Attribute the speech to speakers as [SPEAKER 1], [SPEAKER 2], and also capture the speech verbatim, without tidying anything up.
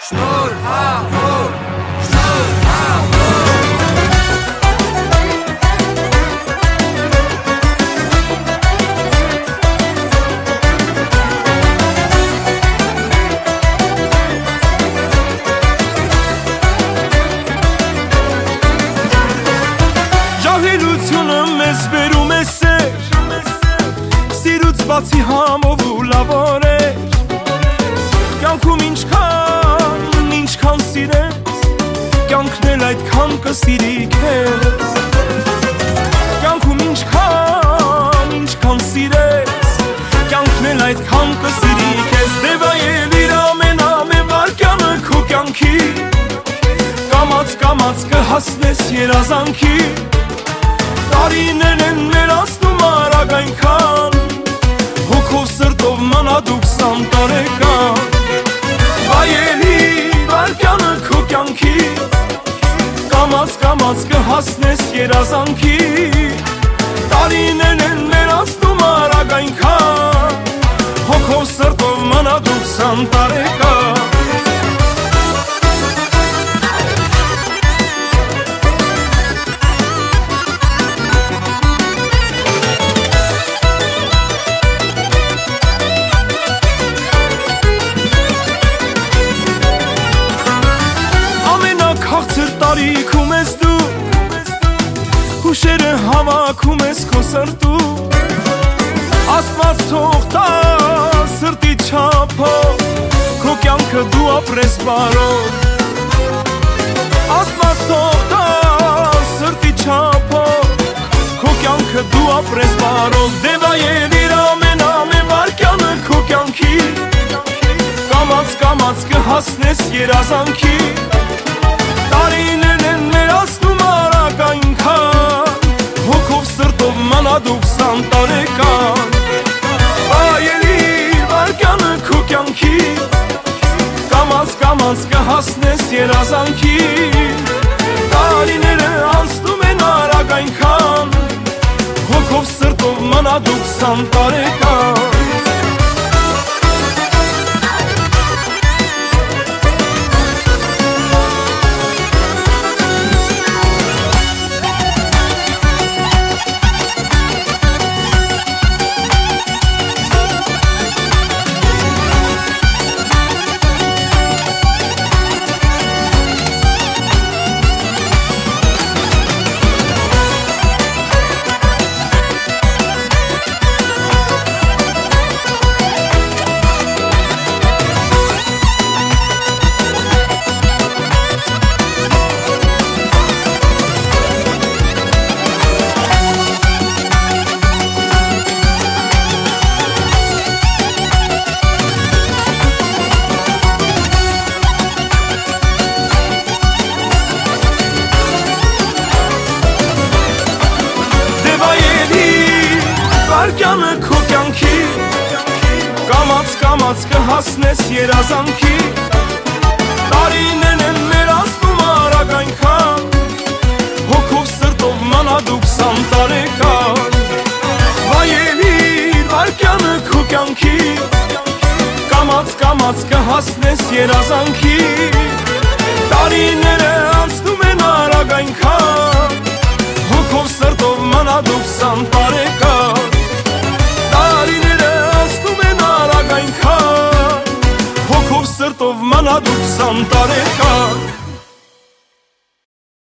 [SPEAKER 1] Շնոր հավոր, շնոր հավոր
[SPEAKER 2] Ջահելությունը մեզ բերում է սեր Սիրուց բացի համով ու լավոր է Կյանքում ինչքան, ինչքան սիրես Կյանքն էլ այդքան կսիրի քեզ Կյանքում ինչքան, ինչքան սիրես Կյանքն էլ այդքան կսիրի քեզ Դե վայել իր ամեն ամեն վարկյանը քո կյանքի Կամաց կամաց կհասնես երազանքի Տարիներ են ներածնում արագ այնքան Հոգով սրտով մանա դու քսան տարեկան Վայելի վարկյանը քո կյանքի Կամաց կամաց կհասնես երազանքի Տարիներ են ներածնում արագ այնքան Հոգով սրտով մանա դու քսան տարեկան Քաղցր տարիքում ես դու Հուշերը հավաքում ես քո սրտում Աստված թող տա սրտի չափով Քո կյանքը դու ապրես բարով Աստված թող տա սրտի չափով Քո կյանքը դու ապրես բարով Դե վայել իր ամեն ամեն վարկյանը քո կյանքի Կամաց կամաց կհասնես երազանքի Տարիներ են ներածնում արագ այնքան Հոգով սրտով մանա դու քսան տարեկան Վայելի վարկյանը քո կյանքի Կամաց կամաց կհասնես երազանքի Տարիները անցնում են արագ այնքան Հոգով սրտով մանա դու քսան տարեկան Վարկյանը քո կյանքի Կամաց կամաց կհասնես երազանքի Տարիներ են ներածնում արագ այնքան Հոգով սրտով մանա դու քսան տարեկան Վայելի վարկյանը քո կյանքի Կամաց կամաց կհասնես երազանքի Տարիները անցնում են արագ այնքան Հոգով սրտով մանա դու քսան տարեկան Տարիները անցնում են արագ այնքան Հոգով սրտով մանա դու քսան տարեկան